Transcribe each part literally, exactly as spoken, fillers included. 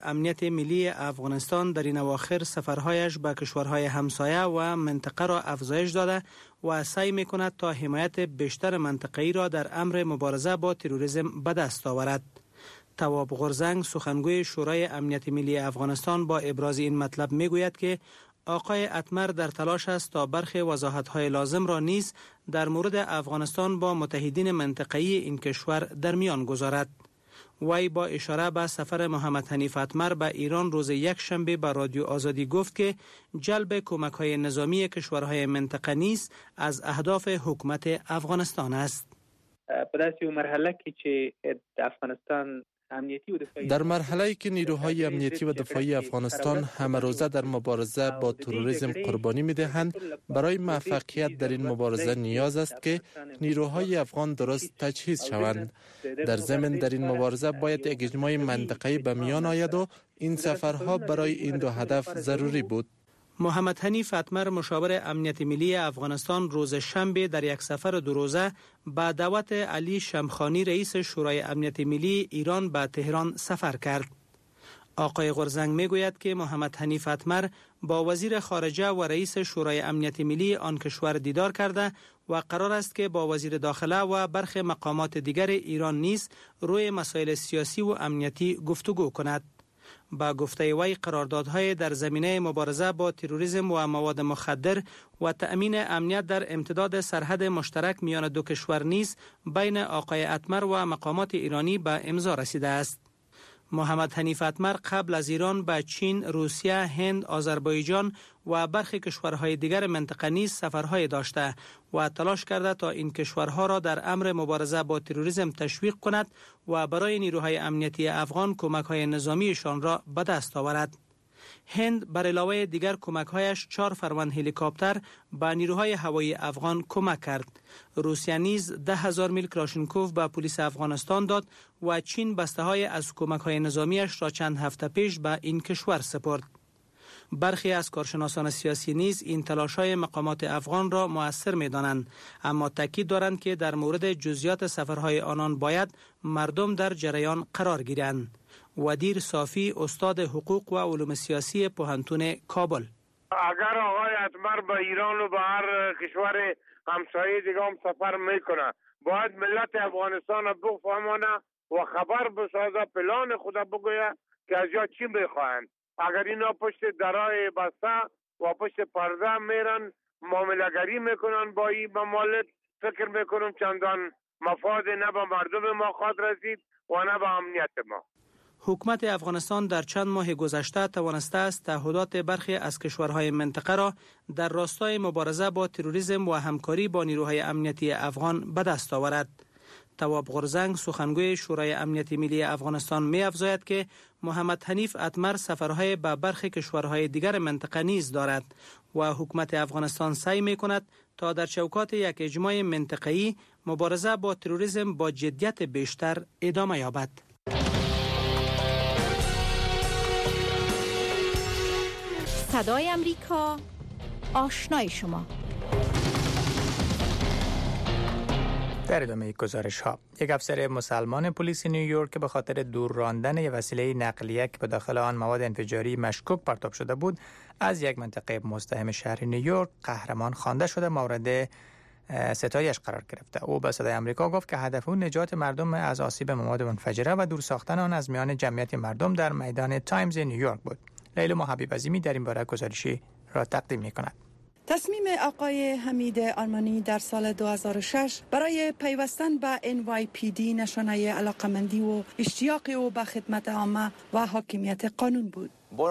امنیت ملی افغانستان در این اواخر سفرهایش به کشورهای همسایه و منطقه را افزایش داده و سعی می‌کند تا حمایت بیشتر منطقه‌ای را در امر مبارزه با تروریسم به دست آورد. تواب غرزنگ سخنگوی شورای امنیت ملی افغانستان با ابراز این مطلب میگوید که آقای اتمر در تلاش است تا برخی وضاحت‌های لازم را نیز در مورد افغانستان با متحدین منطقه‌ای این کشور در میان گذارد. وی با اشاره به سفر محمد حنیف اتمر به ایران روز یک شنبه به رادیو آزادی گفت که جلب کمک‌های نظامی کشورهای منطقه نیز از اهداف حکومت افغانستان است. در مرحله‌ای که نیروهای امنیتی و دفاعی افغانستان همه روزه در مبارزه با تروریسم قربانی می‌دهند، برای موفقیت در این مبارزه نیاز است که نیروهای افغان درست تجهیز شوند. در ضمن در این مبارزه باید یک اجماع منطقه‌ای به میان آید و این سفرها برای این دو هدف ضروری بود. محمد حنیف اتمر مشاور امنیت ملی افغانستان روز شنبه در یک سفر دو روزه با دعوت علی شمخانی رئیس شورای امنیت ملی ایران به تهران سفر کرد. آقای غرزنگ میگوید که محمد حنیف اتمر با وزیر خارجه و رئیس شورای امنیت ملی آن کشور دیدار کرده و قرار است که با وزیر داخله و برخی مقامات دیگر ایران نیز روی مسائل سیاسی و امنیتی گفتگو کند. با گفته وی قراردادهای در زمینه مبارزه با تروریسم و مواد مخدر و تأمین امنیت در امتداد سرحد مشترک میان دو کشور نیز بین آقای اتمر و مقامات ایرانی به امضا رسیده است. محمد حنیف اتمر قبل از ایران به چین، روسیه، هند، آذربایجان و برخی کشورهای دیگر منطقه نیز سفرهای داشته و تلاش کرده تا این کشورها را در امر مبارزه با تروریسم تشویق کند و برای نیروهای امنیتی افغان کمک‌های نظامیشان را به دست آورد. هند بر علاوه دیگر کمک‌هایش چهار فرمان هلیکوپتر به نیروهای هوایی افغان کمک کرد. روسیه نیز ده هزار میل کلاشینکوف به پلیس افغانستان داد و چین بسته‌های از کمک‌های نظامیش را چند هفته پیش به این کشور سپرد. برخی از کارشناسان سیاسی نیز این تلاش‌های مقامات افغان را مؤثر می‌دانند، اما تاکید دارند که در مورد جزئیات سفرهای آنان باید مردم در جریان قرار گیرند. ودیر صافی استاد حقوق و علوم سیاسی پوهنتون کابل: اگر آقای اتمر به ایران و به هر کشور همسایه دیگه هم سفر میکنه، باید ملت افغانستان بفهمانه و خبر بسازه، پلان خود بگویه که از جا چی میخواهند. اگر اینا پشت درای بسته و پشت پرده میرن معامله‌گری میکنن با این ممالک، فکر میکنم چندان مفاد نه به مردم ما خواهد رسید و نه به امنیت ما. حکومت افغانستان در چند ماه گذشته توانسته است تعهدات برخی از کشورهای منطقه را در راستای مبارزه با تروریسم و همکاری با نیروهای امنیتی افغان به دست آورد. تواب غرزنگ سخنگوی شورای امنیت ملی افغانستان می افزاید که محمد حنیف اتمر سفرهای به برخی کشورهای دیگر منطقه نیز دارد و حکومت افغانستان سعی می کند تا در چوکات یک اجماع منطقه‌ای مبارزه با تروریسم با جدیت بیشتر ادامه یابد. صدای امریکا، آشنای شما. در ادامه گزارش ها، یک افسر مسلمان پلیس نیویورک که به خاطر دور راندن یک وسیله نقلیه که به داخل آن مواد انفجاری مشکوک پرتاب شده بود از یک منطقه مزدحم شهر نیویورک قهرمان خوانده شده مورد ستایش قرار گرفته. او به صدای آمریکا گفت که هدف او نجات مردم از آسیب مواد منفجره و دور ساختن آن از میان جمعیت مردم در میدان تایمز نیویورک بود. لیلا حبیب عظیمی در این باره گزارشی را تقدیم می‌کند. تصمیم آقای حمید آرمانی در سال دو هزار و شش برای پیوستن به ان وای پی دی نشانه علاقمندی و اشتیاق او به خدمت عامه و حاکمیت قانون بود.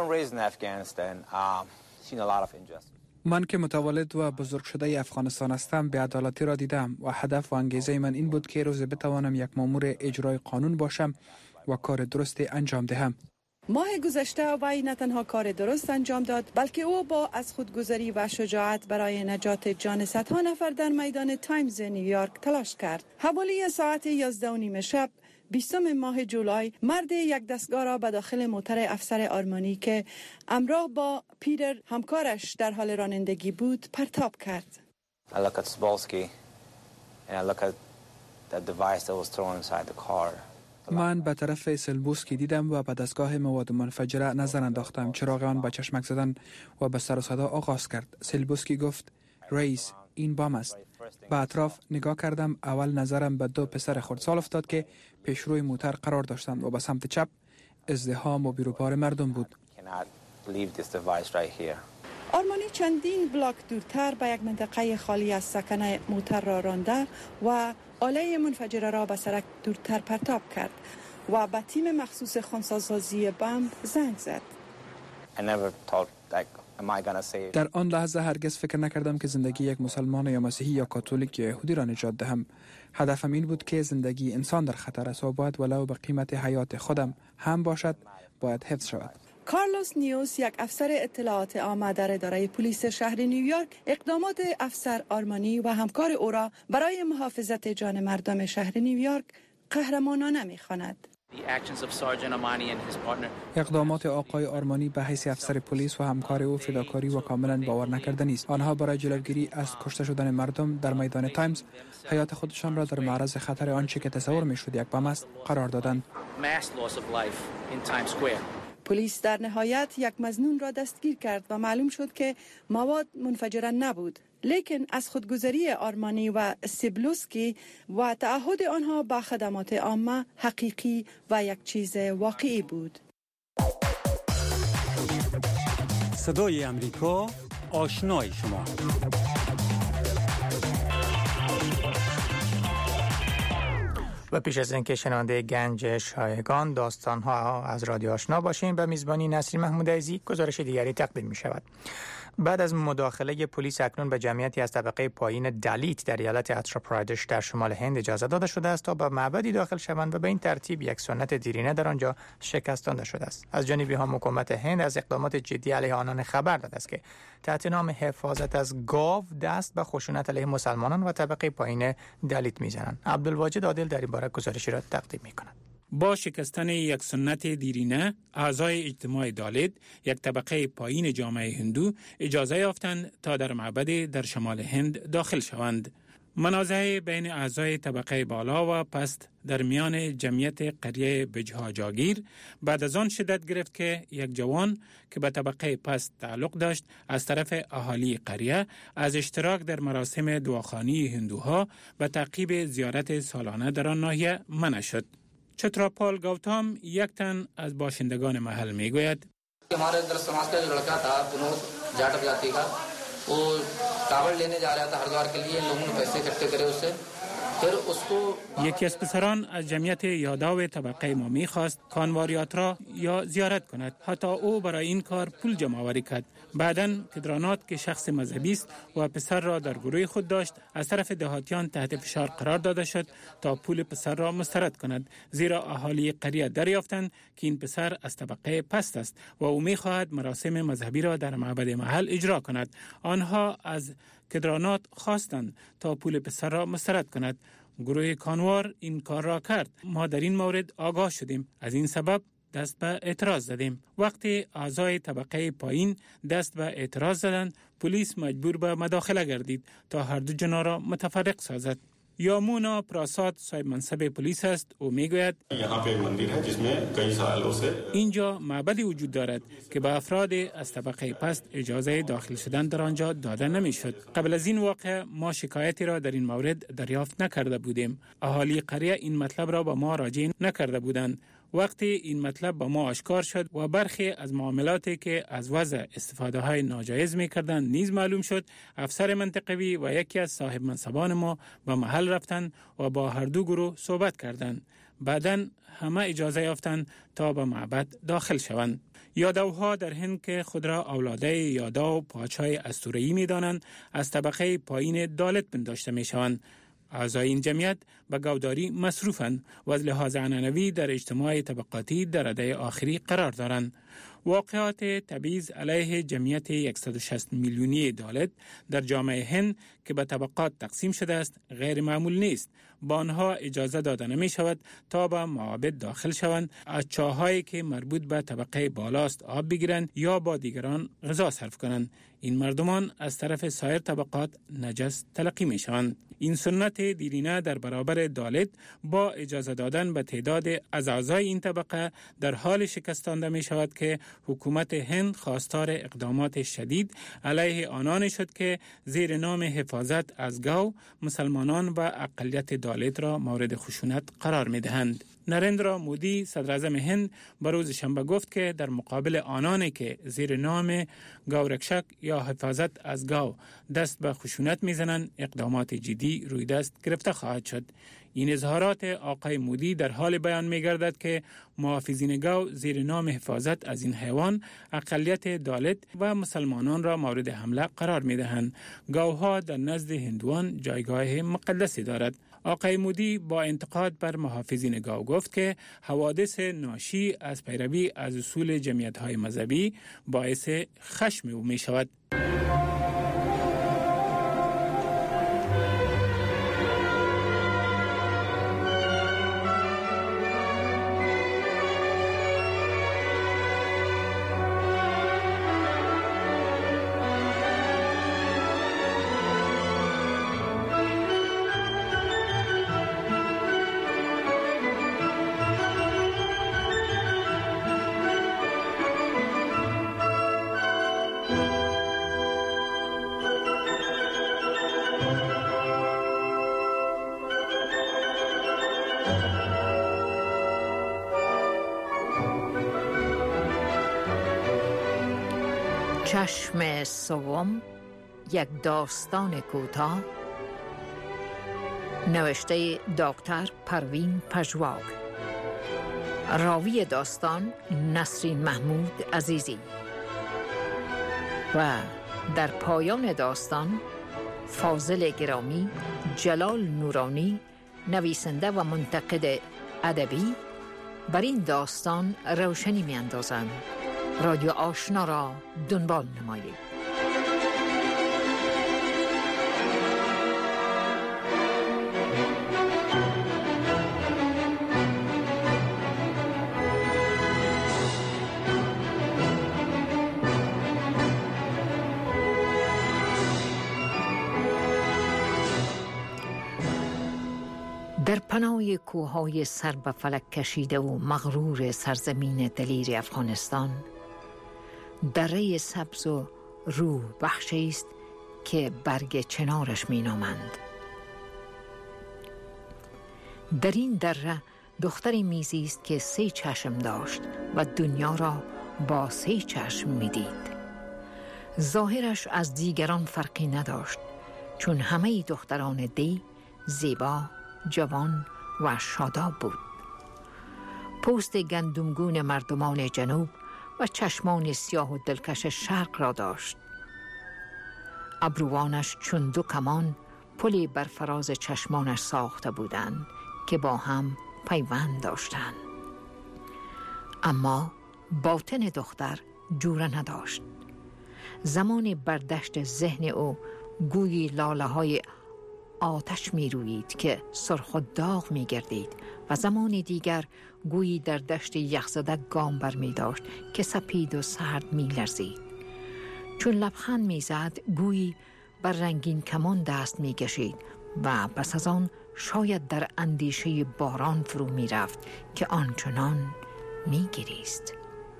من که متولد و بزرگ شده افغانستان هستم، بی‌عدالتی را دیدم و هدف و انگیزه من این بود که روزی بتوانم یک مأمور اجرای قانون باشم و کار درستی انجام دهم. ماه گذشته وی نه تنها کار درست انجام داد، بلکه او با از خودگذری و شجاعت برای نجات جان صدها نفر در میدان تایمز نیویورک تلاش کرد. حوالی ساعت یازده و نیم شب بیستم ماه جولای مرد یک دستگاه را به داخل موتر افسر آرمانی که همراه با پیتر همکارش در حال رانندگی بود پرتاب کرد. I look at Cebulski and I look at the device that was thrown inside the car. من به طرف سلبوسکی دیدم و به دستگاه مواد منفجره نظر انداختم. چراغ آن به چشمک زدن و به سر و صدا آغاز کرد. سلبوسکی گفت رئیس این بام است. به اطراف نگاه کردم. اول نظرم به دو پسر خردسال افتاد که پیشروی موتر قرار داشتند و به سمت چپ ازدحام و بیروبار مردم بود. آرمانی چندین بلاک دورتر به یک منطقه خالی از سکنه موتر را رانده و آله منفجره را به سرک دورتر پرتاب کرد و به تیم مخصوص خودسازی بمب زنگ زد. در آن لحظه هرگز فکر نکردم که زندگی یک مسلمان یا مسیحی یا کاتولیک یا یهودی را نجات دهم. هدفم این بود که زندگی انسان در خطر است و باید ولو به قیمت حیات خودم هم باشد باید حفظ شود. کارلوس نیوس، یک افسر اطلاعات عامه در اداره پلیس شهر نیویورک، اقدامات افسر آرمانی و همکار او را برای محافظت جان مردم شهر نیویورک قهرمانانه می‌خواند. اقدامات آقای آرمانی به حیث افسر پلیس و همکار او فداکاری و کاملا باور نکردنی است. آنها برای جلوگیری از کشته شدن مردم در میدان تایمز حیات خودشان را در معرض خطر آنچه که تصور می‌شد یک بم است قرار دادند. پلیس در نهایت یک مظنون را دستگیر کرد و معلوم شد که مواد منفجره نبود، لیکن از خودگذری آرمانی و سیبلوسکی و تعهد آنها به خدمات عامه حقیقی و یک چیز واقعی بود. صدای امریکا، آشنای شما. و پیش از اینکه شنونده گنج شایگان داستان‌ها از رادیو آشنا باشیم، به میزبانی نسرین محمود عزیزی گزارش دیگری تقدیم می شود. بعد از مداخله پلیس اکنون به جمعیتی از طبقه پایین دلیت در ایالت اتر پرادش در شمال هند اجازه داده شده است تا به معبدی داخل شوند و به این ترتیب یک سنت دیرینه در آنجا شکستانده شده است. از جانب هم حکومت هند از اقدامات جدی علیه آنان خبر داده است که تحت نام حفاظت از گاو دست به خشونت علیه مسلمانان و طبقه پایین دلیت میزنند. عبدالواجد عادل در این باره گزارشی را تقدیم می‌کند. با شکستن یک سنت دیرینه، اعضای اجتماع دالیت، یک طبقه پایین جامعه هندو، اجازه یافتند تا در معبد در شمال هند داخل شوند. منازعه بین اعضای طبقه بالا و پست در میان جمعیت قریه بجها جاگیر بعد از آن شدت گرفت که یک جوان که به طبقه پست تعلق داشت از طرف اهالی قریه از اشتراک در مراسم دعاخوانی هندوها به تعقیب زیارت سالانه در آن ناحیه منع شد. چتراپال گوتام یک تن از باشندگان محل می گوید हमारे दर समाज का जो लड़का था विनोद जाटव जाति का वो कावड़ लेने जा रहा था हरिद्वार के लिए लोगों ने पैसे इकट्ठे करे उससे फिर उसको یکی از پسران از جمعیت یاداو طبقه ما می خواست کانواریات را یا زیارت کند. حتی او برای این کار پول جمع آوری کرد. بعداً کدرانات که شخص مذهبی است و پسر را در گروه خود داشت از طرف دهاتیان تحت فشار قرار داده شد تا پول پسر را مسترد کند، زیرا اهالی قریه دریافتند که این پسر از طبقه پست است و او می خواهد مراسم مذهبی را در معبد محل اجرا کند. آنها از کدرانات خواستند تا پول پسر را مسترد کند. گروه کانوار این کار را کرد. ما در این مورد آگاه شدیم. از این سبب دست به اعتراض زدیم. وقتی اعضای طبقه پایین دست به اعتراض زدند، پلیس مجبور به مداخله گردید تا هر دو جنا را متفرق سازد. یامونا پراساد صاحب منصب پلیس است. او میگوید اینجا معبدی وجود دارد که به افراد از طبقه پست اجازه داخل شدن در آنجا داده نمیشد. قبل از این واقع ما شکایتی را در این مورد دریافت نکرده بودیم. اهالی قریه این مطلب را به ما راجع نکرده بودند. وقتی این مطلب با ما آشکار شد و برخی از معاملاتی که از وضع استفاده های ناجایز می کردن نیز معلوم شد، افسر منطقوی و یکی از صاحب منصبان ما به محل رفتند و با هر دو گروه صحبت کردند. بعداً همه اجازه یافتند تا به معبد داخل شوند. یادوها در هند که خود را اولاده یادو پادشاه اسطوره‌ای می دانند، از طبقه پایین دالت پنداشته می شوند. اعضای این جمعیت به گوداری مصروفند و از لحاظ عنعنوی در اجتماع طبقاتی در رده آخری قرار دارند. واقعات تبعیض علیه جمعیت صد و شصت میلیونی دالت در جامعه هند که به طبقات تقسیم شده است غیر معمول نیست. با آنها اجازه داده نمی شود تا به معابد داخل شوند، از چاهایی که مربوط به طبقه بالاست آب بگیرند یا با دیگران غذا صرف کنند. این مردمان از طرف سایر طبقات نجس تلقی می شوند. این سنت دیرینه در برابر دالت با اجازه دادن به تعداد از اعضای این طبقه در حال شکستانده می شود که حکومت هند خواستار اقدامات شدید علیه آنان شد که زیر نام حفاظت از گاو مسلمانان و اقلیت دالت را مورد خشونت قرار می دهند. نریندرا مودی صدر اعظم هند به روز شنبه گفت که در مقابل آنانی که زیر نام گاورکشک یا حفاظت از گاو دست به خشونت میزنند اقدامات جدی روی دست گرفته خواهد شد. این اظهارات آقای مودی در حال بیان می‌گردد که محافظین گاو زیر نام حفاظت از این حیوان اقلیت دالت و مسلمانان را مورد حمله قرار می‌دهند. گاوها در نزد هندوان جایگاه مقدسی دارد. آقای مودی با انتقاد بر محافظین گاو گفت که حوادث ناشی از پیروی از اصول جمعیت‌های مذهبی باعث خشم او می‌شود. چشم سوم، یک داستان کوتاه، نوشته دکتر پروین پژواک، راوی داستان نسرین محمود عزیزی و در پایان داستان فاضل گرامی جلال نورانی نویسنده و منتقد ادبی بر این داستان روشنی می اندازند. رادیو آشنا را دنبال نمایید. در پناه کوههای سر به فلک کشیده و مغرور سرزمین دلیر افغانستان، دره سبز و روح بخشی است که برگ چنارش می نامند. در این دره دختری میزی است که سه چشم داشت و دنیا را با سه چشم می دید. ظاهرش از دیگران فرقی نداشت، چون همه دختران دی زیبا، جوان و شاداب بود. پوست گندمگون مردمان جنوب و چشمان سیاه و دلکش شرق را داشت. ابروانش چون دو کمان پلی بر فراز چشمانش ساخته بودند که با هم پیوند داشتند. اما باطن دختر جوره نداشت. زمان بردشت ذهن او گویی لاله های آتش می روید که سرخ و داغ می گردید و زمان دیگر گویی در دشت یخزده گام بر می داشت که سپید و سرد می لرزید. چون لبخند می زد گویی بر رنگین کمان دست می کشید و پس از آن شاید در اندیشه باران فرو می رفت که آنچنان می گریست.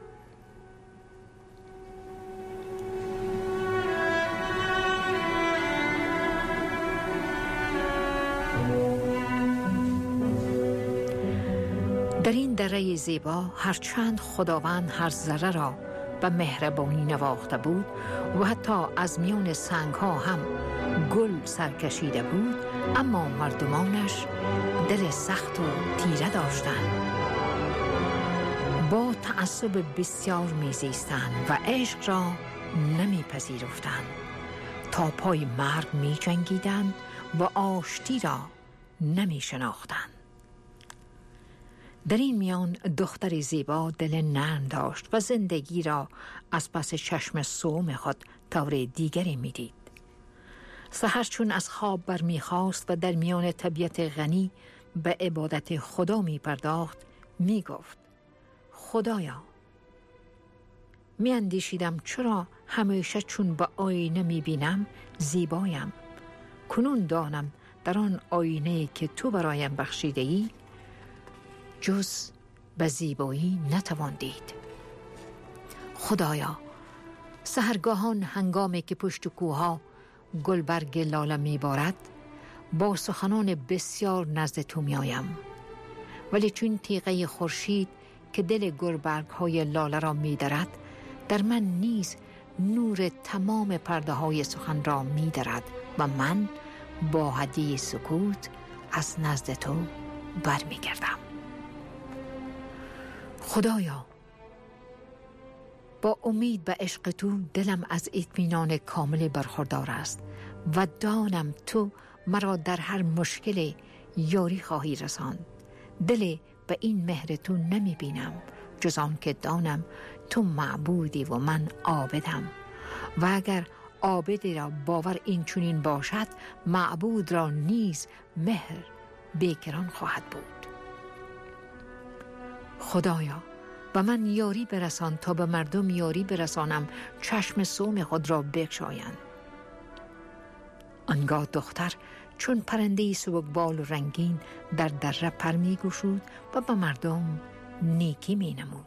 در این دره زیبا هرچند خداوند هر ذره را به مهربانی نواخته بود و حتی از میان سنگ ها هم گل سرکشیده بود، اما مردمانش دل سخت و تیره داشتند. با تعصب بسیار میزیستند و عشق را نمیپذیرفتند. تا پای مرگ می جنگیدند و آشتی را نمی شناختند. در این میان دختر زیبا دل نرم داشت و زندگی را از پس چشم سوم خود طور دیگری می دید. سحر چون از خواب بر می خواست و در میان طبیعت غنی به عبادت خدا می پرداخت، می گفت: خدایا، می اندیشیدم چرا همیشه چون به آینه می بینم زیبایم. کنون دانم در آن آینه که تو برایم بخشیده ای جز به زیبایی نتوان دید. خدایا، سحرگاهان هنگامی که پشت کوها گلبرگ لاله می بارد با سخنان بسیار نزد تو می آیم، ولی چون تیغه خورشید که دل گلبرگ های لاله را می درد در من نیز نور تمام پرده های سخن را می درد و من با هدیه سکوت از نزد تو بر می گردم. خدایا، با امید به عشق تو دلم از اطمینان کامل برخوردار است و دانم تو مرا در هر مشکل یاری خواهی رساند. دل به این مهر تو نمی بینم جز آن که دانم تو معبودی و من عابدم، و اگر عابدی را باور این چنین باشد معبود را نیز مهر بیکران خواهد بود. خدایا، و من یاری برسان تا به مردم یاری برسانم چشم صوم خود را بگشایند. آنگاه دختر چون پرنده سبکبال و رنگین در دره پر می گشود و به مردم نیکی می نمود.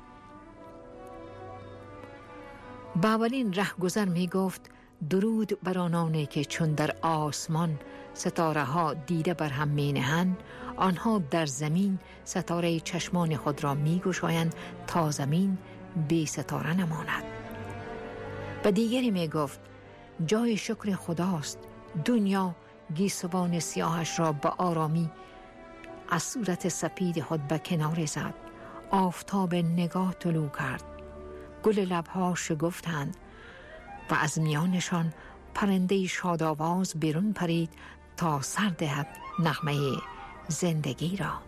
با اولین رهگذر می گفت درود بر آنانی که چون در آسمان ستاره ها دیده بر هم می نهند، آنها در زمین ستاره چشمان خود را می گشایند تا زمین بی ستاره نماند. و دیگری می گفت جای شکر خداست، دنیا گیسوان سیاهش را به آرامی از صورت سپید خود به کنار زد. آفتاب نگاه طلوع کرد، گل لبها شگفتند و از میانشان پرنده شادآواز بیرون پرید تا سر دهد نغمه زندگی را.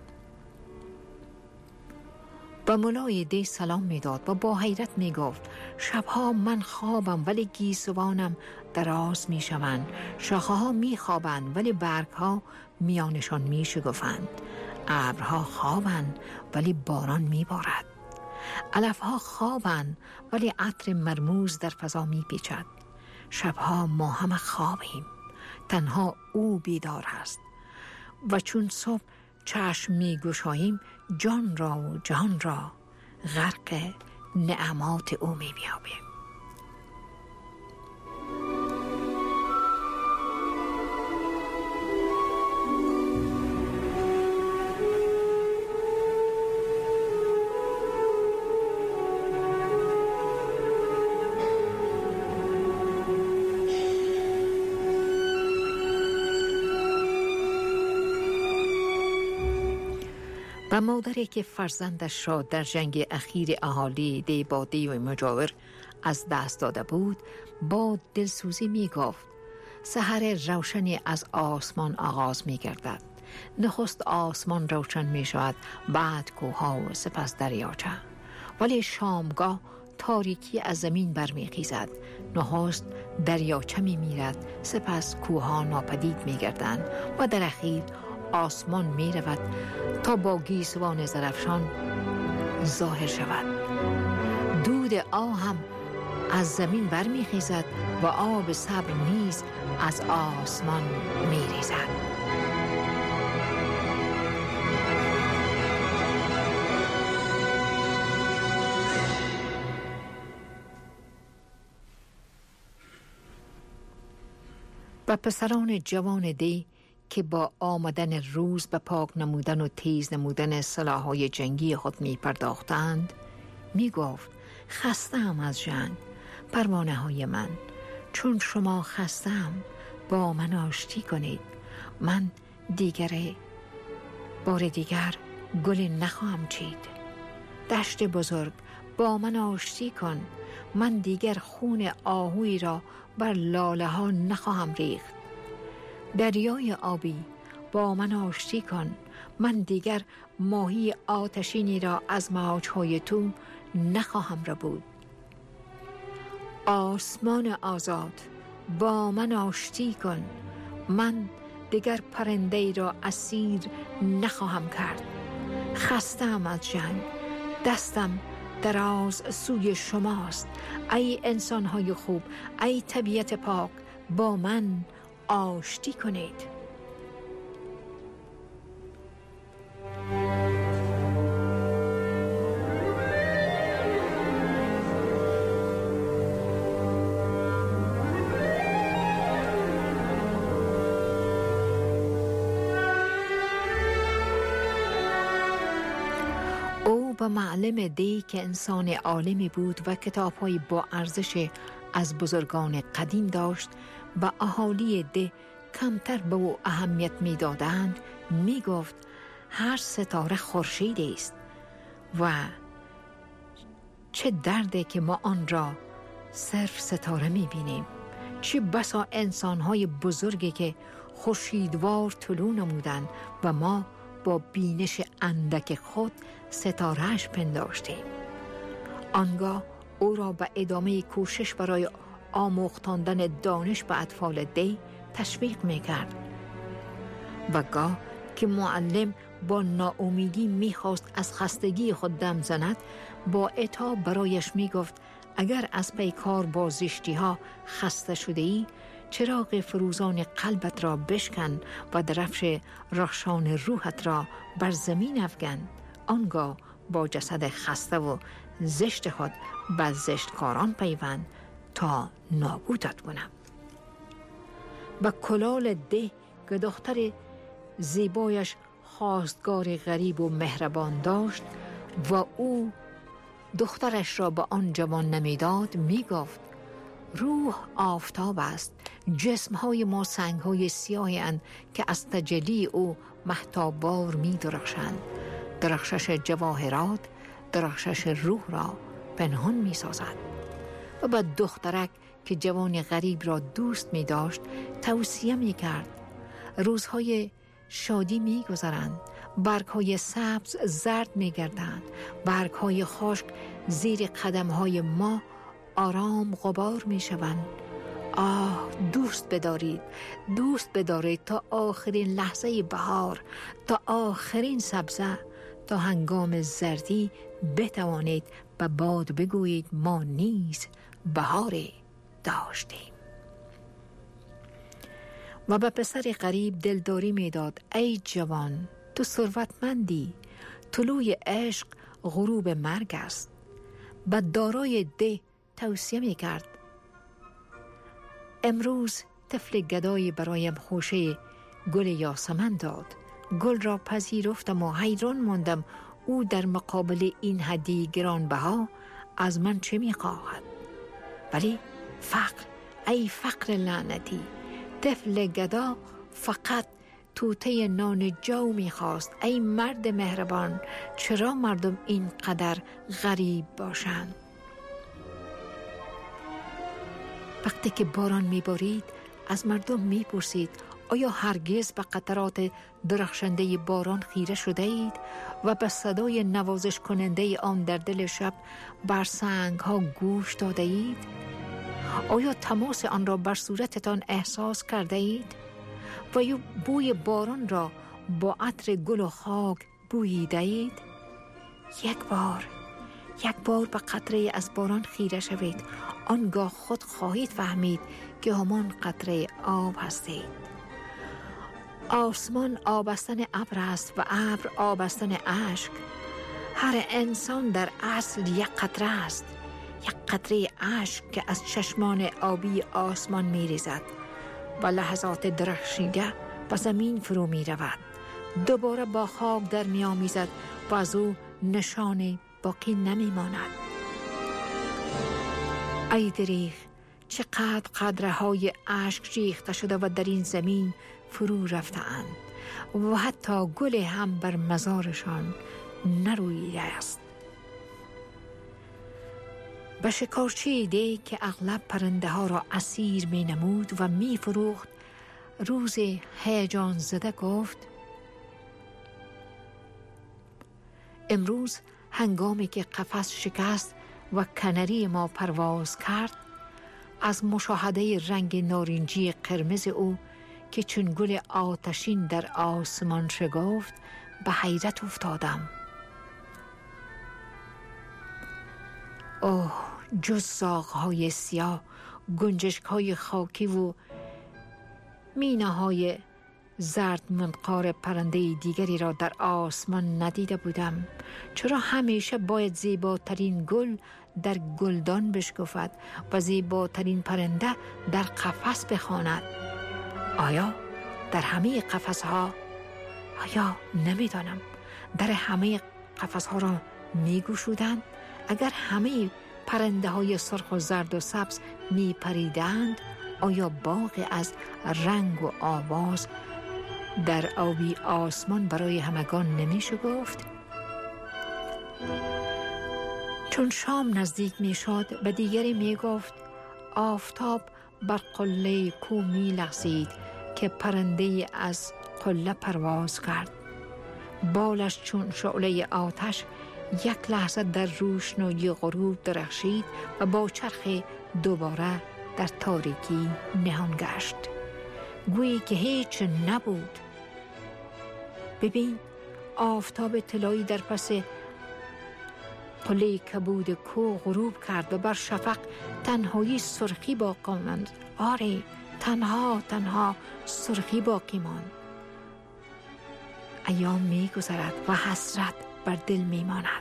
به مولای دی سلام می داد و با حیرت می گفت شبها من خوابم ولی گیسوانم دراز می شوند، شاخه ها می خوابند ولی برگ ها میانشان می شکفند، ابرها خوابند ولی باران می بارد، علف ها خوابند ولی عطر مرموز در فضا می پیچد. شبها ما همه خوابیم، تنها او بیدار است و چون صبح چشم می گشاییم جان را و جهان را غرق نعمات او می بیابیم. و مادری که فرزندش را در جنگ اخیر اهالی دی با دی و مجاور از دست داده بود با دلسوزی می گفت سحر روشنی از آسمان آغاز می گردد. نخست آسمان روشن می شود، بعد کوها و سپس دریاچه، ولی شامگاه تاریکی از زمین برمی خیزد. نخست دریاچه می میرد، سپس کوها ناپدید می گردند و در اخیر آسمان می رود تا با گیسوان زرفشان ظاهر شود. دود آهم از زمین برمی خیزد و آب صبر نیز از آسمان می ریزد. و پسران جوان دی که با آمدن روز به پاک نمودن و تیز نمودن سلاح‌های جنگی خود می پرداختند می گفت خستم از جنگ پروانه های من، چون شما خستم با من آشتی کنید، من دیگر بار دیگر گل نخواهم چید. دشت بزرگ با من آشتی کن، من دیگر خون آهوی را بر لاله ها نخواهم ریخت. دریای آبی با من آشتی کن، من دیگر ماهی آتشینی را از موج‌های تو نخواهم ربود. آسمان آزاد با من آشتی کن، من دیگر پرنده‌ای را اسیر نخواهم کرد. خستم از جنگ، دستم دراز سوی شماست. ای انسان‌های خوب، ای طبیعت پاک، با من آشتی کنید. به معلم دی که انسان عالمی بود و کتاب‌های با ارزش از بزرگان قدیم داشت و اهالی ده کمتر به او اهمیت می دادند می گفت هر ستاره خورشید است و چه درده که ما آن را صرف ستاره می بینیم. چه بسا انسان‌های بزرگی که خورشیدوار طلوع نمودند و ما با بینش اندک خود ستارهش پنداشتیم. آنگاه او را به ادامه کوشش برای آموختاندن دانش به اطفال دی تشویق می‌کرد. و گاه که معلم با ناامیدی می‌خواست از خستگی خود دم زند، با عتاب برایش می‌گفت اگر از پیکار با زشتی‌ها خسته شده‌ای، چراغ فروزان قلبت را بشکن و درفش رخشان روحت را بر زمین افکن. آنگاه با جسد خسته و زشت خود به زشتکاران پیوند تا نابودت کنم. با کلال ده که دختر زیبایش خواستگار غریب و مهربان داشت و او دخترش را به آن جوان نمیداد، می گفت روح آفتاب است، جسمهای ما سنگهای سیاهی اند که از تجلی او مهتاب‌وار می درخشند. درخشش جواهرات درخشش روح را پنهان می سازد. و به دخترک که جوان غریب را دوست می داشت توصیه می کرد روزهای شادی می گذرند، برگهای سبز زرد می گردند، برگهای خشک زیر قدمهای ما آرام غبار می شوند. آه دوست بدارید، دوست بدارید تا آخرین لحظه بهار، تا آخرین سبزه، تا هنگام زردی بتوانید به باد بگویید ما نیز بهاری داشتیم. و به پسر غریب دلداری میداد ای جوان، تو ثروتمندی، طلوع عشق غروب مرگ است. به دارای ده توصیه می کرد امروز طفل گدایی برایم خوشه گل یاسمن داد. گل را پذیرفتم و حیران ماندم او در مقابل این هدیه گرانبها از من چه می خواهد؟ ولی فقر، ای فقر لعنتی، طفل گدا فقط توته نان جو می خواست. ای مرد مهربان، چرا مردم اینقدر غریب باشند؟ وقتی که باران می بارید از مردم می پرسید آیا هرگز به قطرات درخشنده باران خیره شده اید و به صدای نوازش کننده آن در دل شب بر سنگ ها گوش داده اید؟ آیا تماس آن را بر صورتتان احساس کرده اید؟ و یا بوی باران را با عطر گل و خاک بوییده اید؟ یک بار یک بار به قطره از باران خیره شوید، آنگاه خود خواهید فهمید که همان قطره آب هستید. آسمان آبستن ابر است و ابر آبستن اشک. هر انسان در اصل یک قطره است، یک قطره اشک که از چشمان آبی آسمان می ریزد و لحظات درخشیده به زمین فرو می رود، دوباره با خاک در می آمیزد و از او نشانی باقی نمی ماند. ای دریغ، چقدر قطره های اشک ریخته شده و در این زمین فرو رفتند و حتی گل هم بر مزارشان نرویده است. به شکارچی دی که اغلب پرنده ها را اسیر می نمود و می فروخت روز هیجان زده گفت امروز هنگامی که قفس شکست و کنری ما پرواز کرد، از مشاهده رنگ نارنجی قرمز او که چون گل آتشین در آسمان شکفت به حیرت افتادم. اوه، جز زاغ‌های سیاه، گنجشک‌های خاکی و مینه‌های زرد منقار پرنده دیگری را در آسمان ندیده بودم. چرا همیشه باید زیباترین گل در گلدان بشکفد و زیباترین پرنده در قفس بخواند؟ آیا در همه قفس‌ها، آیا نمی‌دانم در همه قفس‌ها را می گشودند. اگر همه پرنده های سرخ و زرد و سبز می پریدند، آیا باغ از رنگ و آواز در آبی آسمان برای همگان نمی شگفت؟ چون شام نزدیک می شد به دیگری می گفت آفتاب بر قله کو می لغزید که پرنده از قله پرواز کرد. بالش چون شعله آتش یک لحظه در روشنایی غروب درخشید و با چرخ دوباره در تاریکی نهان گشت، گویی که هیچ نبود. ببین، آفتاب طلایی در پس قله کبود کو غروب کرد و بر شفق تنهایی سرخی باقی ماند. آره، تنها تنها سرخی باقی ماند. ایام می گذرد و حسرت بر دل می ماند.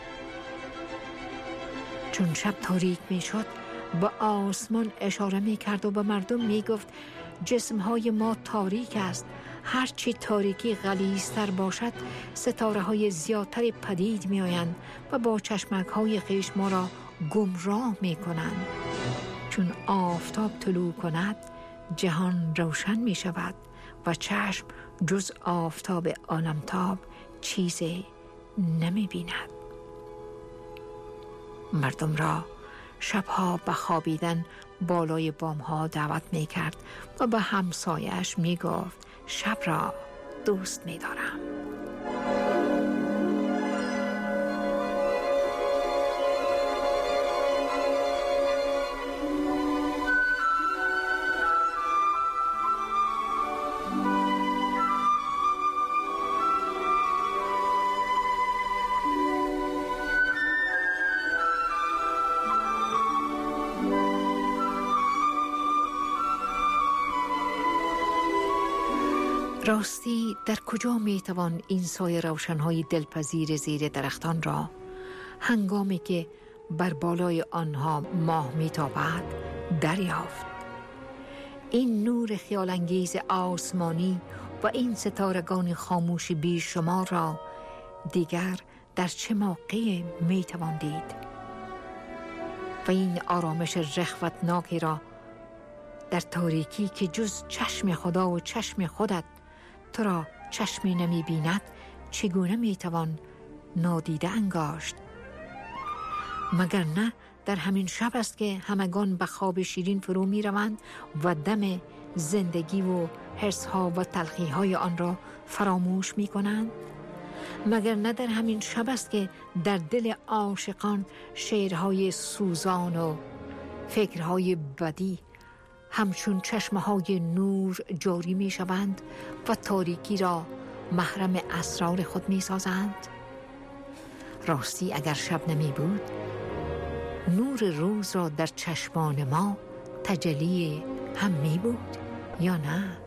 چون شب تاریک می شد به آسمان اشاره می کرد و به مردم می گفت جسمهای ما تاریک است. هرچی تاریکی غلیظتر باشد ستاره های زیادتر پدید می آیند و با چشمک های خویش ما را گمراه می کنند. چون آفتاب طلوع کند جهان روشن می شود و چشم جز آفتاب عالمتاب چیزی نمی بیند. مردم را شبها به خوابیدن بالای بامها دعوت می کرد و به همسایش می گفت شب را دوست می دارم. راستی در کجا می توان این سایه روشنهای دلپذیر زیر درختان را هنگامی که بر بالای آنها ماه می تابد دریافت؟ این نور خیالانگیز آسمانی و این ستارگان خاموش بی شمار را دیگر در چه موقع می توان دید؟ و این آرامش رخوتناکی را در تاریکی که جز چشم خدا و چشم خودت تو را چشمی نمی بیند چگونه می توان نادیده انگاشت؟ مگر نه در همین شب است که همگان به خواب شیرین فرو می روند و دم زندگی و حرصها و تلخیهای آن را فراموش می کنند؟ مگر نه در همین شب است که در دل عاشقان شعرهای سوزان و فکرهای بدی همچون چشمهای نور جاری می شوند و تاریکی را محرم اسرار خود می سازند؟ راستی اگر شب نمی بود نور روز را در چشمان ما تجلی هم می بود یا نه؟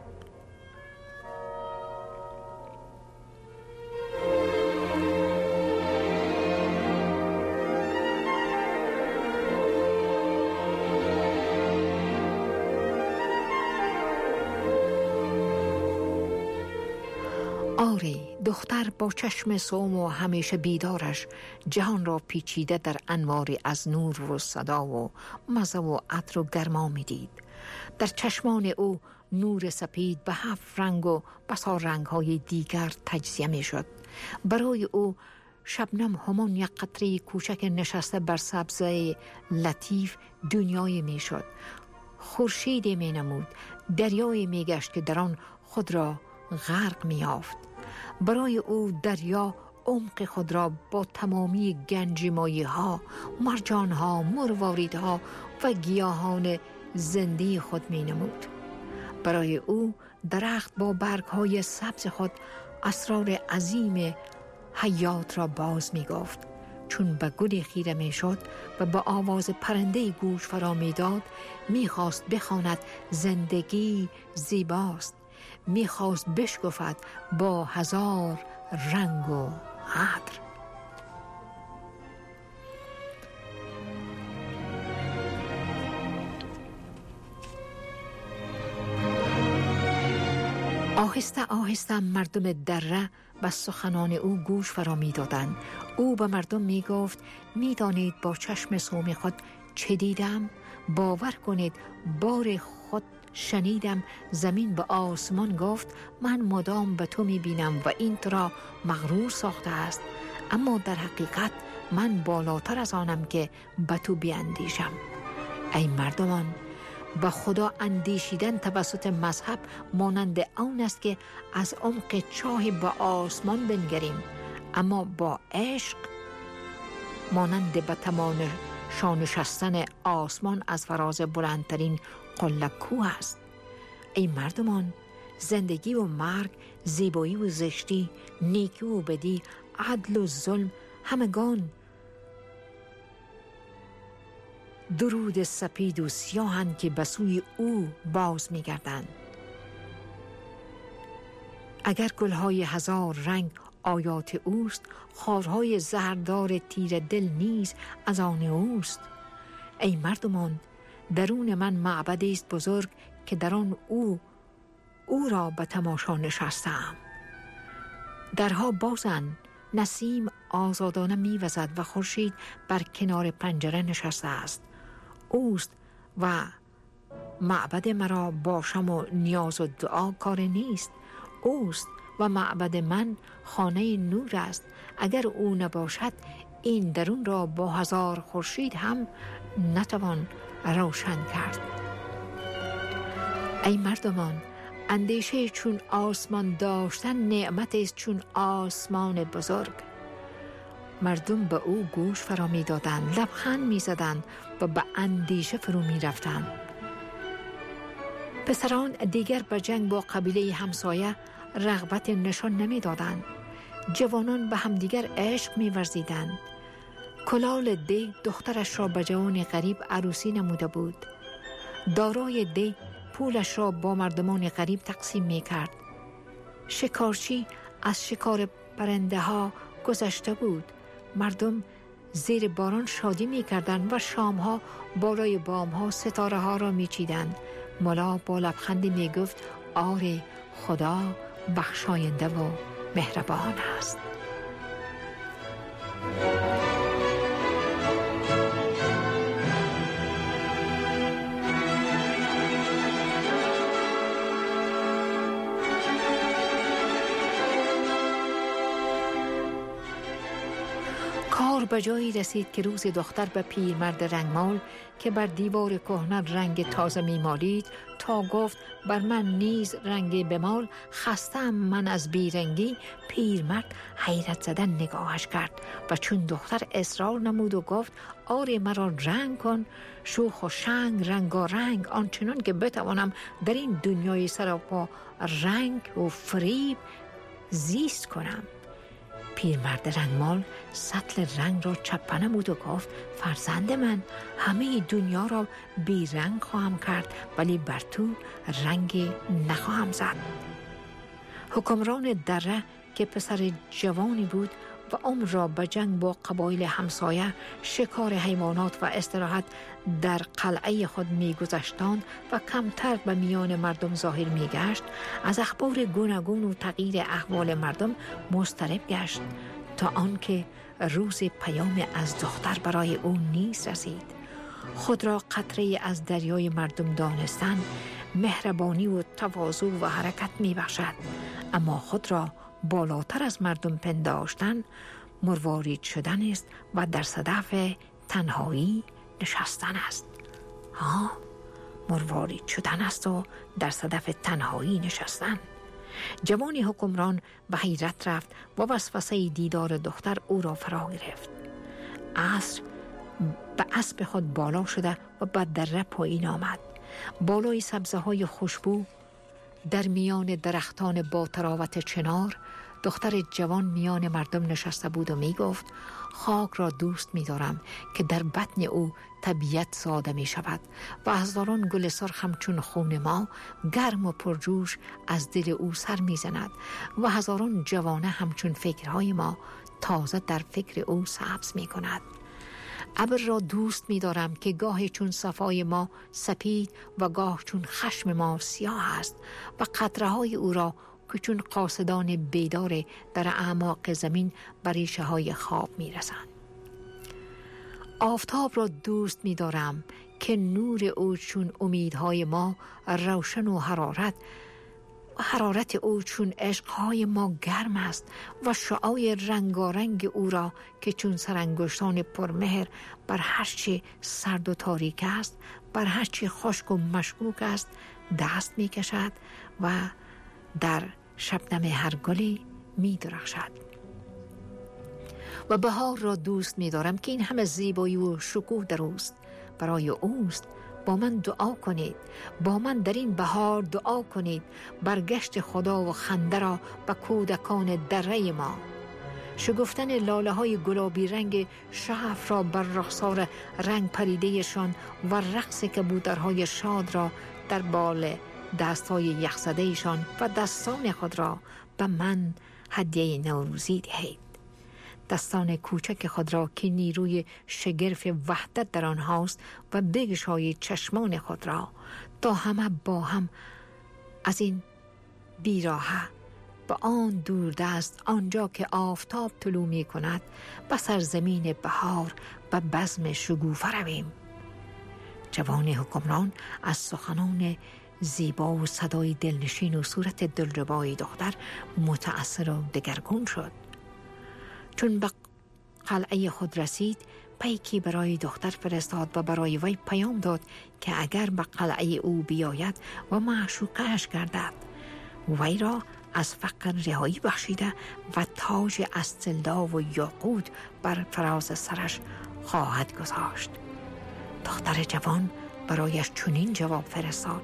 آری، دختر با چشم صوم و همیشه بیدارش جهان را پیچیده در انواری از نور و صدا و مزه و عطر و گرما می دید. در چشمان او نور سپید به هفت رنگ و بسا رنگ‌های دیگر تجزیه می شد. برای او شبنم همان یک قطره کوچک نشسته بر سبزه لطیف دنیای می شد. خورشیدی می نمود، دریای می گشت که در آن خود را غرق می یافت. برای او دریا عمق خود را با تمامی گنج مایه ها، مرجان ها، مروارید ها و گیاهان زنده خود می نمود. برای او درخت با برگ های سبز خود اسرار عظیم حیات را باز می گفت. چون به گل خیره می شد و با آواز پرنده گوش فرا می داد، می خواست بخواند زندگی زیباست. می خواست بشکفد با هزار رنگ و عطر. آهسته آهسته مردم دره به سخنان او گوش فرا می دادند. او به مردم می گفت می دانید با چشم سوم خود چه دیدم؟ باور کنید بار خود شنیدم. زمین به آسمان گفت من مدام به تو می بینم و این تو را مغرور ساخته است، اما در حقیقت من بالاتر از آنم که به تو بیاندیشم. ای مردمان، به خدا اندیشیدن توسط مذهب مانند آن است که از عمق چاه به آسمان بنگریم، اما با عشق مانند به تمام شانشستن آسمان از فراز بلندترین قله کوه است. ای مردمان، زندگی و مرگ، زیبایی و زشتی، نیکی و بدی، عدل و ظلم، همگان درود سپید و سیاهند که به سوی او باز می گردند. اگر گلهای هزار رنگ آیات اوست، خارهای زهردار تیر دل نیز از آن اوست. ای مردمان، درون من معبدی است بزرگ که در آن او او را به تماشا نشستم. درها بازند، نسیم آزادانه می‌وزد و خورشید بر کنار پنجره نشسته است. اوست و معبد مرا باشم و نیاز و دعا کار نیست. اوست و معبد من خانه نور است. اگر او نباشد این درون را با هزار خورشید هم نتوان روشن کرد. ای مردمان، اندیشه چون آسمان داشتن نعمت است چون آسمان بزرگ. مردم به او گوش فرا می دادند، لبخند می زدند و به اندیشه فرو می رفتند. پسران دیگر به جنگ با قبیله همسایه رغبت نشان نمی دادند. جوانان به همدیگر عشق می ورزیدند. کلال دی دخترش را به جوان غریب عروسی نموده بود. دارای دی پولش را با مردمان غریب تقسیم می کرد. شکارچی از شکار پرنده ها گذشته بود. مردم زیر باران شادی می کردند و شام ها بالای بام ها ستاره ها را می چیدند. ملا با لبخندی می گفت آره، خدا بخشاینده و مهربان است. کار به جایی رسید که روز دختر به پیرمرد رنگمال که بر دیوار کهنه رنگ تازه می‌مالید تا گفت بر من نیز رنگ بمال، خستم من از بیرنگی. پیرمرد حیرت زدن نگاهش کرد و چون دختر اصرار نمود و گفت آره مرا رنگ کن، شوخ و شنگ رنگا رنگ، آنچنان که بتوانم در این دنیای سراپا رنگ و فریب زیست کنم. پیرمرد رنگمال سطل رنگ را چپه نمود و گفت فرزند من، همه دنیا را بی رنگ خواهم کرد ولی بر تو رنگ نخواهم زد. حکمران دره که پسر جوانی بود و عمر را به جنگ با قبایل همسایه، شکار حیوانات و استراحت در قلعه خود می‌گذشتند و کمتر به میان مردم ظاهر می‌گشت، از اخبار گوناگون و تغییر احوال مردم مضطرب گشت تا آنکه روز پیام از دختر برای او نیز رسید. خود را قطره از دریای مردم دانستن مهربانی و تواضع و حرکت می‌بخشد، اما خود را بالاتر از مردم پنداشتن مروارید شدن است و در صدف تنهایی نشستن است. ها، مروارید شدن است و در صدف تنهایی نشستن. جوانی حکمران به حیرت رفت و وسوسه دیدار دختر او را فرا گرفت. عصر به اسب خود بالا شده و به دره پایین آمد. بالای سبزه های خوشبو در میان درختان با تراوت چنار، دختر جوان میان مردم نشسته بود و می گفت خاک را دوست می دارم که در بطن او طبیعت زاده می شود و هزاران گل سرخ همچون خون ما گرم و پرجوش از دل او سر می زند و هزاران جوانه همچون فکرهای ما تازه در فکر او سبز می کند. ابر را دوست می دارم که گاه چون صفای ما سپید و گاه چون خشم ما سیاه است و قطره های او را که چون قاصدان بیدار در اعماق زمین بر ریشه های خواب می رسند. آفتاب را دوست می دارم که نور او چون امیدهای ما روشن و حرارت و حرارت او چون عشقهای ما گرم است و شعاع رنگارنگ او را که چون سرانگشتان پرمهر بر هرچی سرد و تاریک است، بر هرچی خشک و مشکوک است دست می کشد و در شبنم هر گلی می درخشد. و بهار را دوست می دارم که این همه زیبایی و شکوه در اوست، برای اوست. با من دعا کنید، با من در این بهار دعا کنید، برگشت خدا و خنده را به کودکان دره ما. شگفتن لاله های گلابی رنگ شعف را بر رخسار رنگ پریدهشان و رقص کبوترهای شاد را در بال دستهای یخزدهشان و دستان خود را به من هدیه نوروزی دهید. دستان کوچک خود را که نیروی شگرف وحدت در آنهاست و بگشایید چشمان خود را تا همه با هم از این بیراهه به آن دوردست آنجا که آفتاب طلوع می کند به سرزمین بهار و بزم شگوفه رویم. جوان حکمران از سخنان زیبا و صدای دلنشین و صورت دلربای دختر متأثر و دگرگون شد. چون به قلعه خود رسید پیکی برای دختر فرستاد و برای وی پیام داد که اگر به قلعه او بیاید و معشوقش گردد وی را از فقر رهایی بخشیده و تاج از طلا و یاقوت بر فراز سرش خواهد گذاشت. دختر جوان برایش چنین جواب فرستاد: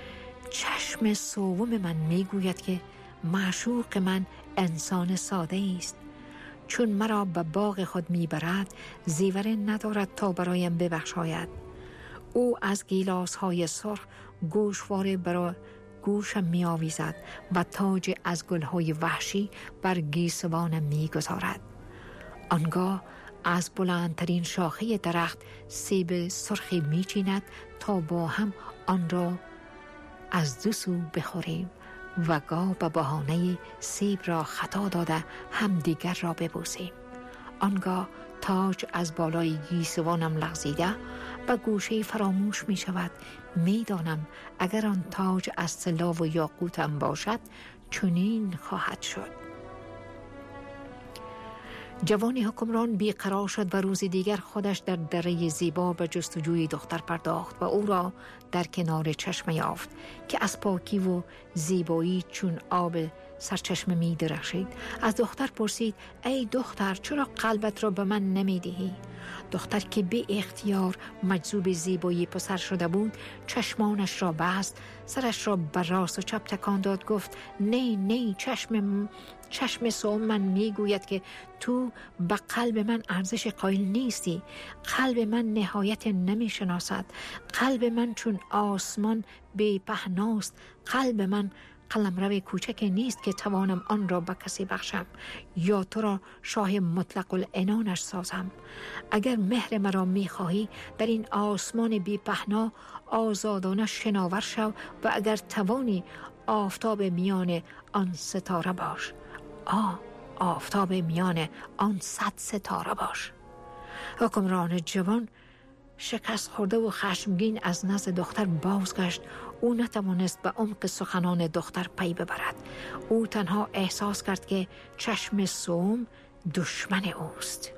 چشم سوم من میگوید که معشوق من انسان ساده است. چون مرا به باغ خود میبرد زیوره ندارد تا برایم ببخشاید. او از گیلاس های سرخ گوشواره برای گوشم می آویزد و تاج از گلهای وحشی بر گیسوانم می گذارد. آنگاه از بلندترین شاخه درخت سیب سرخی می چیند تا با هم آن را از دو سو بخوریم و گاه به بهانه سیب را خطا داده هم دیگر را ببوسیم. آنگاه تاج از بالای گیسوانم لغزیده و گوشه فراموش می شود. می دانم اگر آن تاج از طلا و یاقوتم باشد چنین خواهد شد. جوان حکمران بیقرار شد و روز دیگر خودش در دره زیبا به جستجوی دختر پرداخت و او را در کنار چشمه یافت که از پاکی و زیبایی چون آب سرچشمه می درخشید. از دختر پرسید: ای دختر، چرا قلبت را به من نمی دهی؟ دختر که به اختیار مجذوب زیبایی پسر شده بود چشمانش را بست، سرش را بر راست و چپ تکان داد، گفت: نه نه، چشم چشم سوم من میگوید که تو به قلب من ارزش قائل نیستی. قلب من نهایت نمی شناسد. قلب من چون آسمان بی پهناست. قلب من قلمرو کوچک نیست که توانم آن را به کسی بخشم یا تو را شاه مطلق العنانش سازم. اگر مهر مرا میخواهی در این آسمان بی پهنا آزادانه شناور شو و اگر توانی آفتاب میان آن ستاره باش. آه آفتاب میان آن صد ستاره باش. حکمران جوان شکست خورده و خشمگین از نزد دختر بازگشت. او نتوانست به عمق سخنان دختر پی ببرد. او تنها احساس کرد که چشم سوم دشمن اوست.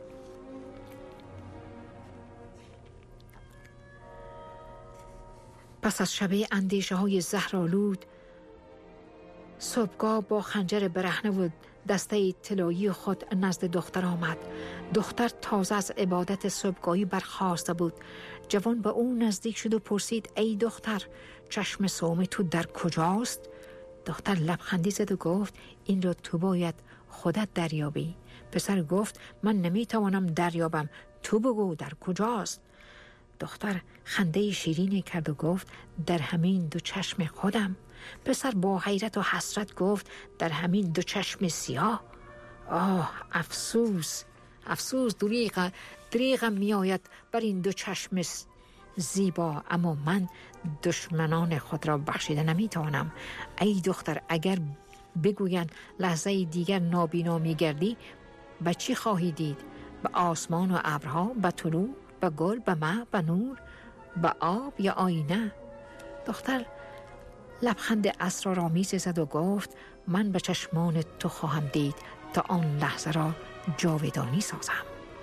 پس از شبه اندیشه های زهرآلود صبحگاه با خنجر برهنه و دسته طلایی خود نزد دختر آمد. دختر تازه از عبادت صبحگاهی برخاسته بود. جوان به او نزدیک شد و پرسید: ای دختر، چشم سوم تو در کجاست؟ دختر لبخندی زد و گفت: این را تو باید خودت دریابی. پسر گفت: من نمیتوانم دریابم، تو بگو در کجاست؟ دختر خنده شیرینی کرد و گفت: در همین دو چشم خودم. پسر با حیرت و حسرت گفت: در همین دو چشم سیاه؟ آه افسوس افسوس دریغ دریغم می آید بر این دو چشم زیبا، اما من دشمنان خود را بخشیده نمی توانم. ای دختر، اگر بگویند لحظه دیگر نابینا می‌گردی، به چی خواهی دید؟ به آسمان و ابرها، به طلوع، به گل، به مه، به نور، به آب یا آینه؟ دختر لبخند اسرارآمیزی زد و گفت من به چشمان تو خواهم دید تا آن لحظه را جاودانی سازم.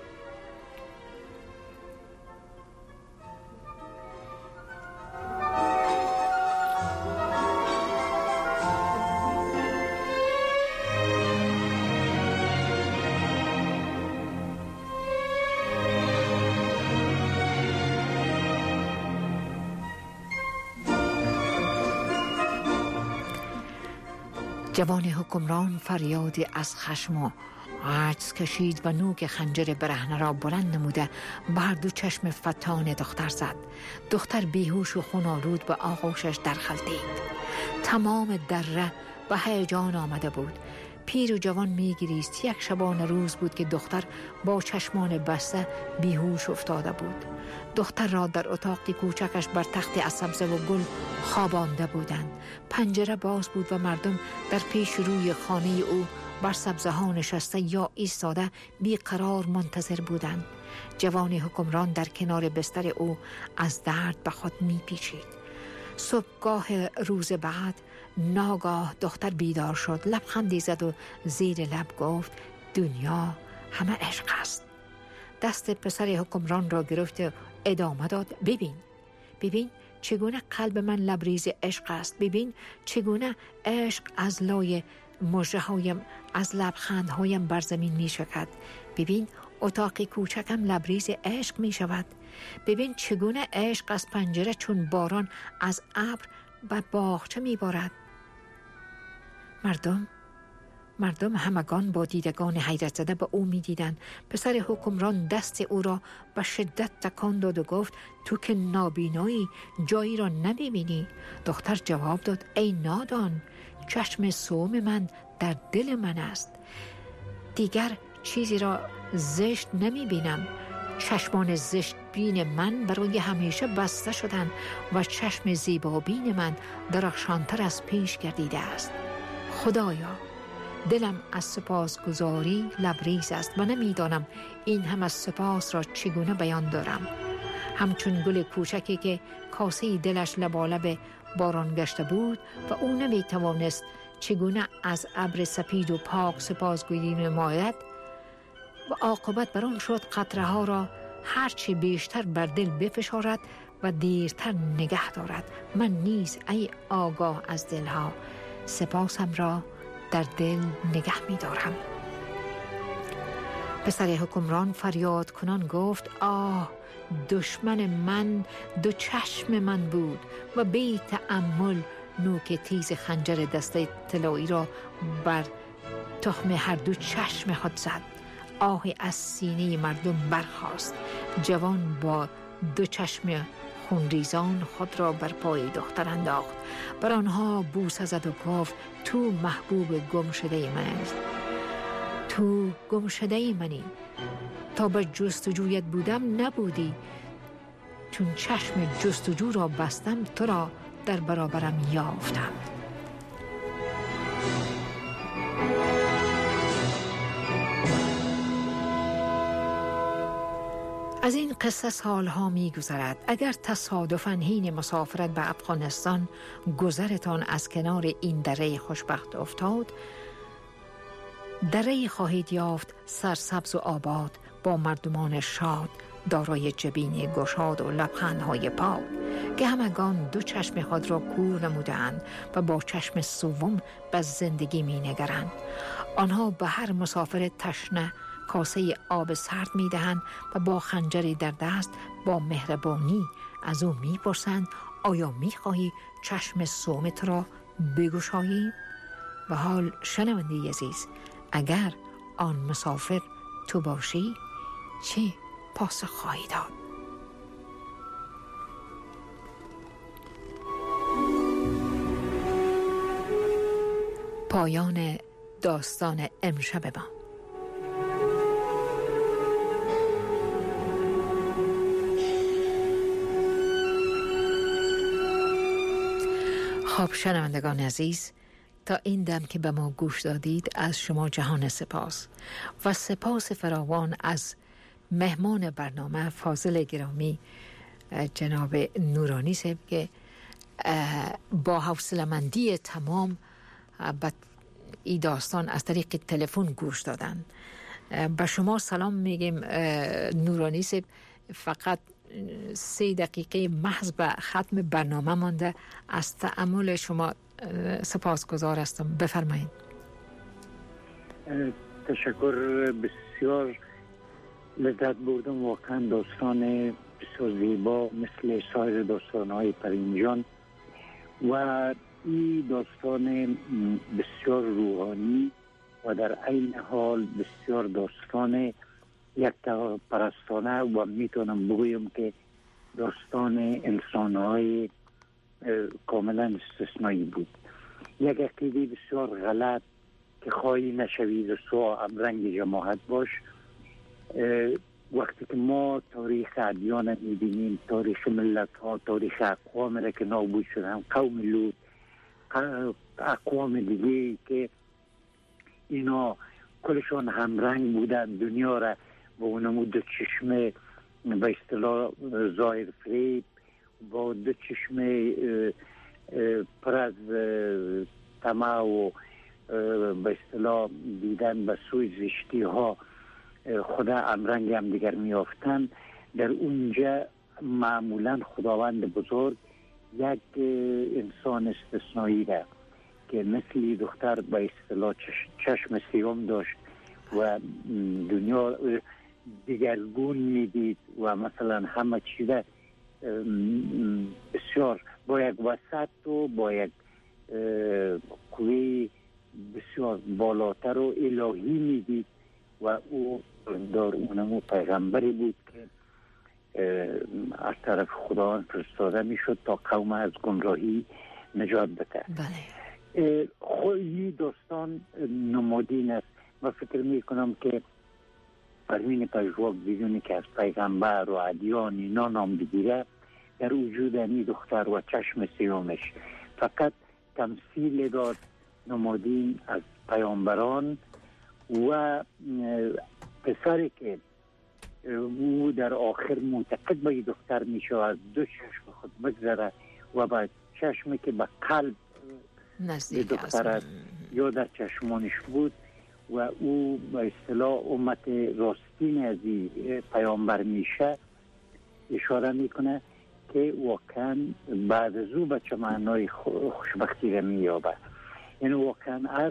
جوان حکمران فریادی از خشم و عجز کشید و نوک خنجر برهنه را بلند نموده به هر دو چشم فتان دختر زد. دختر بیهوش و خون‌آلود به آغوشش درخلتید. تمام دره به هیجان آمده بود. پیر و جوان میگریست. یک شبانه روز بود که دختر با چشمان بسته بیهوش افتاده بود. دختر را در اتاق کوچکش بر تخت از سبزه و گل خوابانده بودند. پنجره باز بود و مردم در پیش روی خانه او بر سبزه ها نشسته یا ایستاده بیقرار منتظر بودند. جوان حکمران در کنار بستر او از درد به خود می پیچید. صبحگاه روز بعد ناگاه دختر بیدار شد. لبخندی زد و زیر لب گفت دنیا همه عشق است. دست پسر حکمران را گرفت و ادامه داد ببین ببین چگونه قلب من لبریز عشق است. ببین چگونه عشق از لای مژه هایم از لبخند هایم بر زمین می شکد. ببین اتاق کوچکم لبریز عشق می شود. ببین چگونه عشق از پنجره چون باران از ابر به باغچه می بارد. مردم مردم همگان با دیدگان حیرت زده به او می دیدند. پسر حکمران دست او را به شدت تکان داد و گفت تو که نابینایی جایی را نمی بینی؟ دختر جواب داد ای نادان، چشم سوم من در دل من است. دیگر چیزی را زشت نمی بینم. چشمان زشت بین من برای همیشه بسته شدند و چشم زیبا بین من درخشانتر از پیش گردیده است. خدایا دلم از سپاسگزاری لبریز است و نمیدانم این هم از سپاس را چگونه بیان دارم. همچون گل کوچکی که کاسه دلش لبالب باران گشته بود و او نمیتوانست چگونه از ابر سپید و پاک سپاسگویی نماید و عاقبت بر آن شد قطره ها را هرچی بیشتر بر دل بفشارد و دیرتر نگه دارد. من نیز ای آگاه از دلها سپاسم را در دل نگه می دارم. پسر حکمران فریاد کنان گفت آه دشمن من دو چشم من بود و بی تأمل نوک تیز خنجر دسته طلایی را بر تخم هر دو چشم خود زد. آهی از سینه مردم برخاست. جوان با دو چشم خونریزان خود را بر پای دختر انداخت. بر آنها بوسه زد و گفت تو محبوب گم شده من است. تو گم شده منی. تا به جستجویت بودم نبودی. چون چشم جستجو را بستم تو را در برابرم یافتم. از این قصه سالها می گذرد. اگر تصادفاً حین مسافرت به افغانستان گذرتان از کنار این دره خوشبخت افتاد، دره خواهید یافت سرسبز و آباد با مردمان شاد دارای جبین گشاد و لبخندهای پاک که همگان دو چشم خود را کور نمودند و با چشم سوم به زندگی می نگرند. آنها به هر مسافر تشنه کاسه آب سرد می دهند و با خنجری در دست با مهربانی از او می پرسند آیا می خواهی چشم سومت را بگشایی؟ و حال شنونده عزیز، اگر آن مسافر تو باشی چه پاسخ خواهی داد؟ پایان داستان امشب ما. خب شنوندگان عزیز، تا این دم که به ما گوش دادید از شما جهان سپاس و سپاس فراوان از مهمان برنامه فاضل گرامی جناب نورانی صاحب که با حوصله‌مندی تمام به این داستان از طریق تلفن گوش دادن. به شما سلام میگیم نورانی صاحب. فقط سه دقیقه محض به ختم برنامه مانده. از تأمل شما سپاسگزار هستم. بفرمایید. تشکر. بسیار لذت بردم. واقعا داستان بسیار زیبا مثل سایر داستان‌های پرینجان و این داستان بسیار روحانی و در عین حال بسیار داستان یک پرستانه و میتونم بگویم که داستان انسان‌های کاملا استثنایی بود. یک عقیده بسیار غلط که خواهی نشوید و سوء رنگ جماعت باش. وقتی که ما تاریخ ادیان میبینیم، تاریخ ملت ها، تاریخ اقوام را که نابود شدن، قوم لوط، اقوام دیگه که اینا کلشان همرنگ بودن، دنیا را با اونمو دو چشمه به اصطلاح ظاهر فریب، با دو چشمه پر از طمع و به اصطلاح دیدن به سوی زشتی ها خدا همرنگ هم دیگر میافتن. در اونجا معمولا خداوند بزرگ یک انسان استثنایی را که مثل دختر به اصطلاح چشم سیام داشت و دنیا دیگرگون میدید و مثلا همه چیز بسیار با یک وسط و با یک قوی بسیار بالاتر و الهی میدید و او دار اونمو پیغمبری بود که از طرف خداوند فرستاده میشد تا قوم از گمراهی نجات بده. بله. خیلی داستان نمادین است. من فکر میکنم که پروین پژواک بدونی که از پیغمبر و ادیان اینا نام بگیره، در وجود این دختر و چشم سیومش فقط تمثیل داد نمادین از پیامبران و پسری که او در آخر معتقد به این دختر میشه از دو چشم خود بگذره و با چشمی که به قلب دختر یا در چشمانش بود و او به اصطلاح امت راستین از این پیامبر میشه اشاره میکنه که واقعا بعد از او به چه معنای خوشبختی را مییابه. یعنی واقعا هر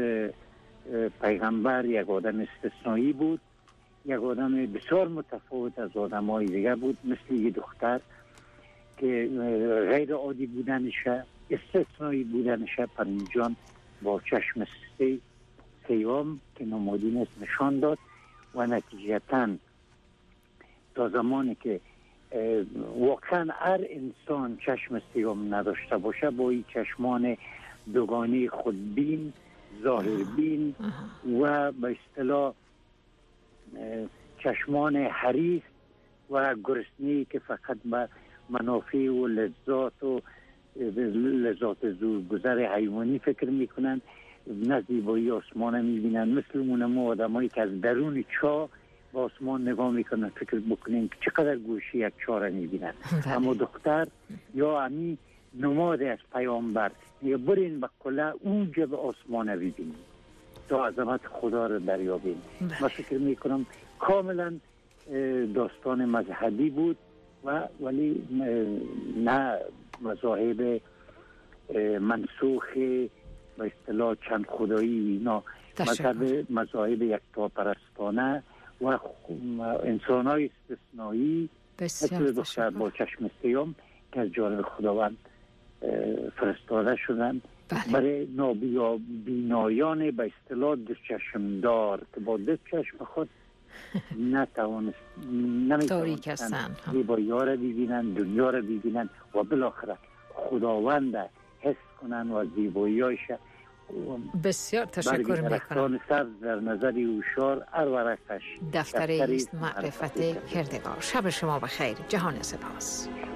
پیغمبر یک آدم استثنایی بود، یک آدم بسیار متفاوت از آدم های دیگه بود، مثل یه دختر که غیر عادی بودنشه، استثنایی بودنشه. پرینجان با چشم سی سیام که نمادین است نشان داد و نتیجتا تا زمانی که واقعا هر انسان چشم سیام نداشته باشه با این چشمان دوگانه خودبین، ظاهربین و به اصطلاح چشمان حریص و گرسنه‌ای که فقط به منافع و لذات و لذات زورگذر حیوانی فکر میکنن، نه زیبایی آسمان میبینن. مثل اونمو آدمایی که از درون چاه به آسمان نگاه میکنن فکر بکنین که چقدر گوشی یک چاه را میبینن. اما دختر یا امی نماد از پیامبر میگه برین به قله اونجا به آسمان ببینید تا عظمت خدا رو دریابین. من فکر میکنم کاملا داستان مذهبی بود و ولی نه مذاهب منسوخ به اصطلاح چند خدایی اینا، مذهب مذاهب یکتا پرستانه و انسان های استثنایی مثل دختر با چشم سیام که از جانب خداوند فرستاده شدن. بله. برای نابینایان به اصطلاح دو چشم دار که با دو چشم خود نتوانست نمیتوانستن زیبایی ها را ببینن، دنیا را ببینن و بالاخره خداوند حس کنن و زیبایی هایش. بسیار تشکر میکنم. سبز در نظر اوشار هر ورقش دفتری است معرفت کردگار. شب شما بخیر. جهان سپاس.